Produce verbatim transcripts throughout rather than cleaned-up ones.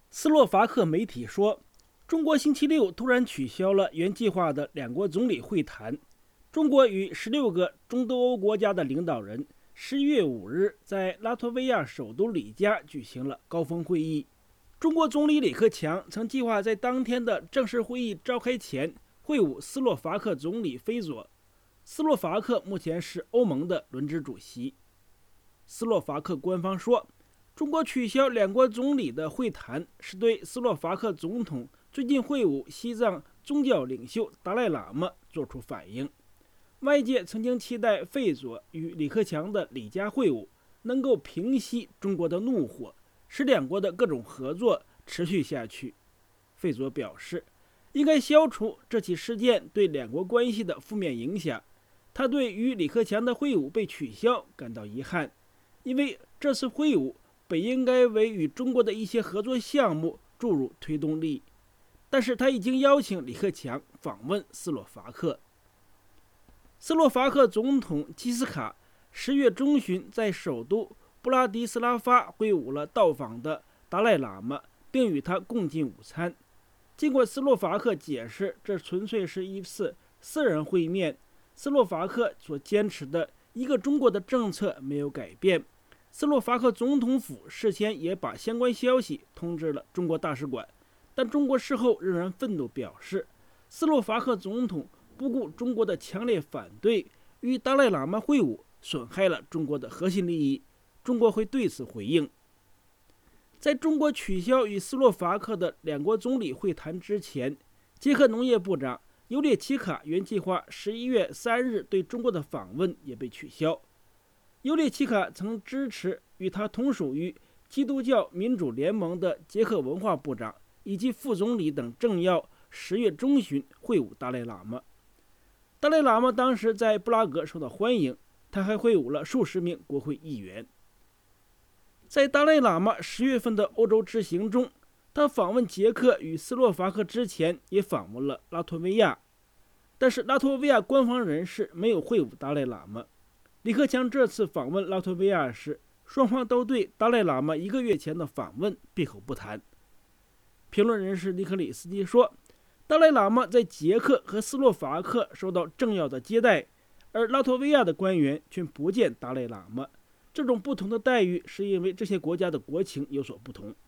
斯洛伐克媒体说，中国星期六突然取消了原计划的两国总理会谈。中国与十六个中东欧国家的领导人十一月五日在拉脱维亚首都里加举行了高峰会议。中国总理李克强曾计划在当天的正式会议召开前会晤斯洛伐克总理菲佐。斯洛伐克目前是欧盟的轮值主席。斯洛伐克官方说，中国取消两国总理的会谈是对斯洛伐克总统最近会晤西藏宗教领袖达赖喇嘛作出反应。外界曾经期待费佐与李克强的里加会晤能够平息中国的怒火，使两国的各种合作持续下去。费佐表示，应该消除这起事件对两国关系的负面影响。他对与李克强的会晤被取消感到遗憾，因为这次会晤本应该为与中国的一些合作项目注入推动力。但是他已经邀请李克强访问斯洛伐克。斯洛伐克总统基斯卡十月中旬在首都布拉迪斯拉发会晤了到访的达赖喇嘛，并与他共进午餐。尽管斯洛伐克解释这纯粹是一次私人会面，斯洛伐克所坚持的一个中国的政策没有改变。斯洛伐克总统府事先也把相关消息通知了中国大使馆，但中国事后仍然愤怒表示，斯洛伐克总统不顾中国的强烈反对，与达赖喇嘛会晤，损害了中国的核心利益。中国会对此回应。在中国取消与斯洛伐克的两国总理会谈之前，捷克农业部长尤列齐卡原计划十一月三日对中国的访问也被取消。尤列齐卡曾支持与他同属于基督教民主联盟的捷克文化部长以及副总理等政要十月中旬会晤达赖喇嘛。达赖喇嘛当时在布拉格受到欢迎，他还会晤了数十名国会议员。在达赖喇嘛十月份的欧洲之行中，他访问捷克与斯洛伐克之前也访问了拉脱维亚，但是拉脱维亚官方人士没有会晤达赖喇嘛。李克强这次访问拉脱维亚时，双方都对达赖喇嘛一个月前的访问闭口不谈。评论人士尼克里斯基说，达赖喇嘛在捷克和斯洛伐克受到政要的接待，而拉脱维亚的官员却不见达赖喇嘛。这种不同的待遇是因为这些国家的国情有所不同。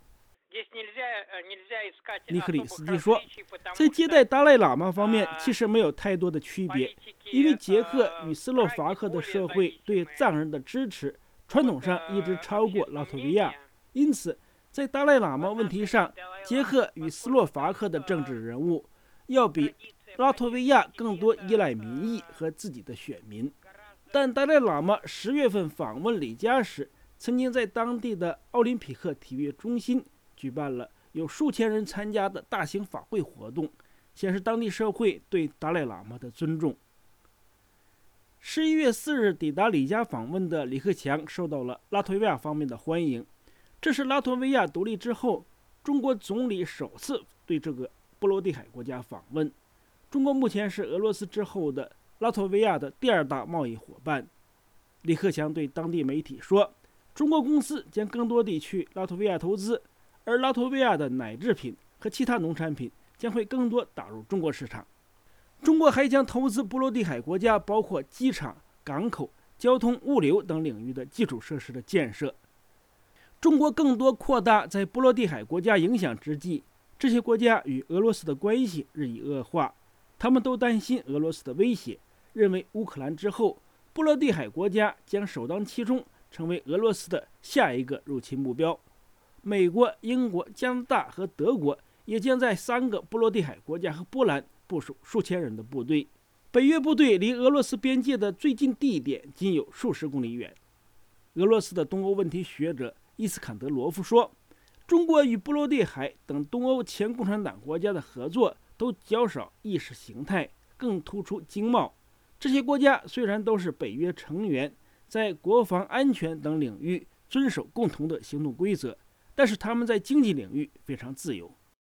尼克里斯基说，在接待达赖喇嘛方面其实没有太多的区别，因为捷克与斯洛伐克的社会对藏人的支持传统上一直超过拉脱维亚，因此在达赖喇嘛问题上，捷克与斯洛伐克的政治人物要比拉脱维亚更多依赖民意和自己的选民。但达赖喇嘛十月份访问里加时，曾经在当地的奥林匹克体育中心举办了有数千人参加的大型法会活动，显示当地社会对达赖喇嘛的尊重。十一月四日抵达里加访问的李克强受到了拉脱维亚方面的欢迎，这是拉脱维亚独立之后中国总理首次对这个波罗的海国家访问。中国目前是俄罗斯之后的拉脱维亚的第二大贸易伙伴。李克强对当地媒体说，中国公司将更多地去拉脱维亚投资，而拉脱维亚的奶制品和其他农产品将会更多打入中国市场。中国还将投资波罗的海国家包括机场、港口、交通、物流等领域的基础设施的建设。中国更多扩大在波罗的海国家影响之际，这些国家与俄罗斯的关系日益恶化，他们都担心俄罗斯的威胁，认为乌克兰之后，波罗的海国家将首当其冲成为俄罗斯的下一个入侵目标。美国、英国、加拿大和德国也将在三个波罗的海国家和波兰部署数千人的部队。北约部队离俄罗斯边界的最近地点仅有数十公里远。俄罗斯的东欧问题学者伊斯坎德罗夫说，中国与波罗的海等东欧前共产党国家的合作都较少意识形态，更突出经贸。这些国家虽然都是北约成员，在国防安全等领域遵守共同的行动规则，但是他们在经济领域非常自由。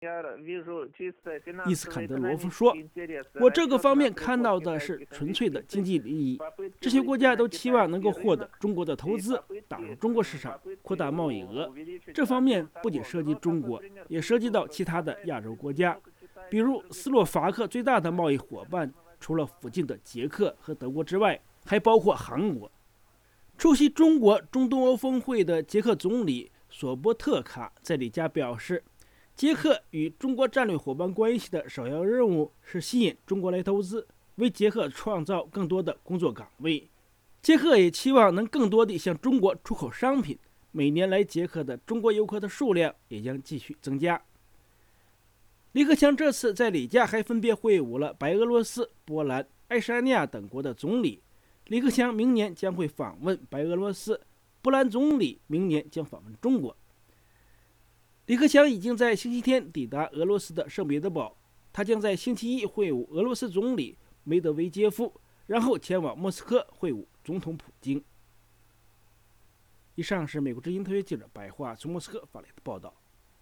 伊斯坎德罗夫说：“我这个方面看到的是纯粹的经济利益，这些国家都期望能够获得中国的投资，打入中国市场，扩大贸易额。这方面不仅涉及中国，也涉及到其他的亚洲国家，比如斯洛伐克最大的贸易伙伴，除了附近的捷克和德国之外，还包括韩国。”出席中国中东欧峰会的捷克总理索波特卡在里加表示，捷克与中国战略伙伴关系的首要任务是吸引中国来投资，为捷克创造更多的工作岗位。捷克也期望能更多地向中国出口商品，每年来捷克的中国游客的数量也将继续增加。李克强这次在里加还分别会晤了白俄罗斯、波兰、爱沙尼亚等国的总理。李克强明年将会访问白俄罗斯，波兰总理明年将访问中国。李克强已经在星期天抵达俄罗斯的圣彼得堡，他将在星期一会晤俄罗斯总理梅德韦杰夫，然后前往莫斯科会晤总统普京。以上是美国之音特约记者白桦从莫斯科发来的报道。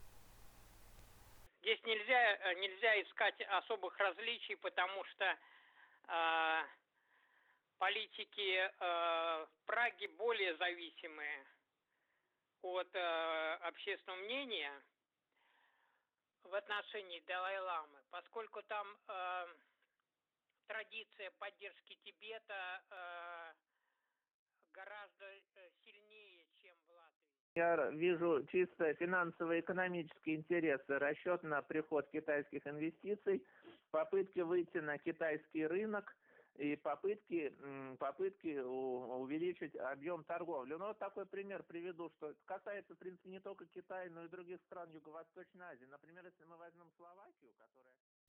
Здесь нельзя, нельзя искать особых различий, потому что э, политики э, Праги более зависимы от э, общественного мнения в отношении Далай-ламы, поскольку там э, традиция поддержки Тибета э, гораздо сильнее, чем в Латвии. Я вижу чисто финансово-экономические интересы, расчет на приход китайских инвестиций, попытки выйти на китайский рынок и попытки, попытки увеличить объем торговли. Ну, вот такой пример приведу, что касается, в принципе, не только Китая, но и других стран Юго-Восточной Азии. Например, если мы возьмем Словакию, которая...